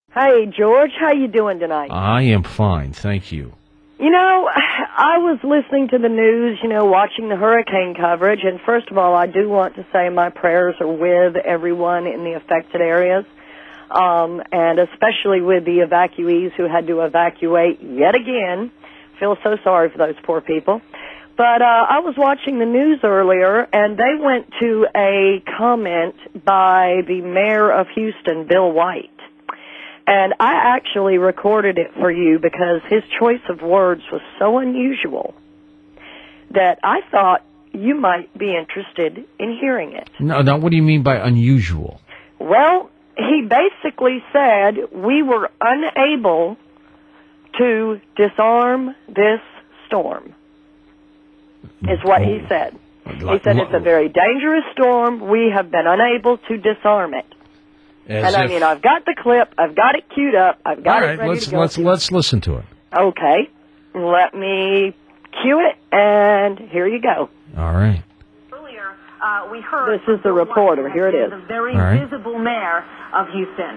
Hey, George, how you doing tonight? I am fine, thank you. You know, I was listening to the news, watching the hurricane coverage, and first of all, I do want to say my prayers are with everyone in the affected areas, and especially with the evacuees who had to evacuate yet again. Feel so sorry for those poor people. But I was watching the news earlier, and they went to a comment by the mayor of Houston, Bill White. And I actually recorded it for you because his choice of words was so unusual that I thought you might be interested in hearing it. Now, what do you mean by unusual? Well, he basically said we were unable to disarm this storm, is what he said. He said it's a very dangerous storm. We have been unable to disarm it. I've got the clip. I've got it queued up. I've got it ready to go. Let's listen to it. Okay. Let me cue it, and here you go. All right. Earlier, we heard... This is the reporter. Here it is. The very visible mayor of Houston.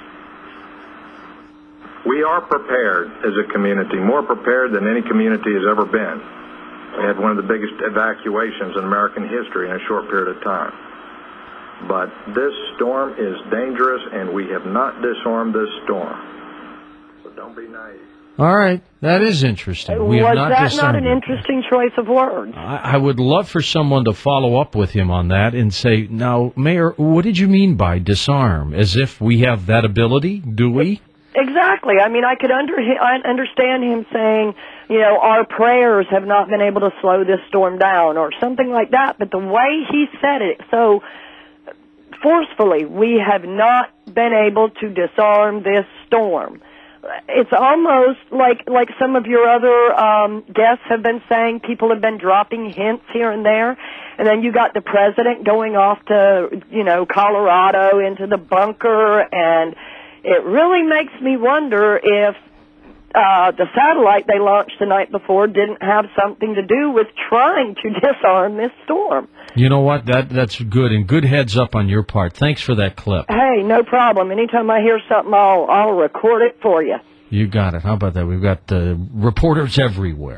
We are prepared as a community, more prepared than any community has ever been. We had one of the biggest evacuations in American history in a short period of time. But this storm is dangerous, and we have not disarmed this storm. So don't be naive. All right. That is interesting. Was that not an interesting choice of words? I would love for someone to follow up with him on that and say, now, Mayor, what did you mean by disarm? As if we have that ability? Do we? Exactly. I mean, I could understand him saying, our prayers have not been able to slow this storm down or something like that. But the way he said it so forcefully, we have not been able to disarm this storm. It's almost like some of your other guests have been saying. People have been dropping hints here and there, and then you got the president going off to Colorado into the bunker, and it really makes me wonder if the satellite they launched the night before didn't have something to do with trying to disarm this storm. You know what? That's good, and good heads up on your part. Thanks for that clip. Hey, no problem. Anytime I hear something, I'll record it for you. You got it. How about that? We've got reporters everywhere.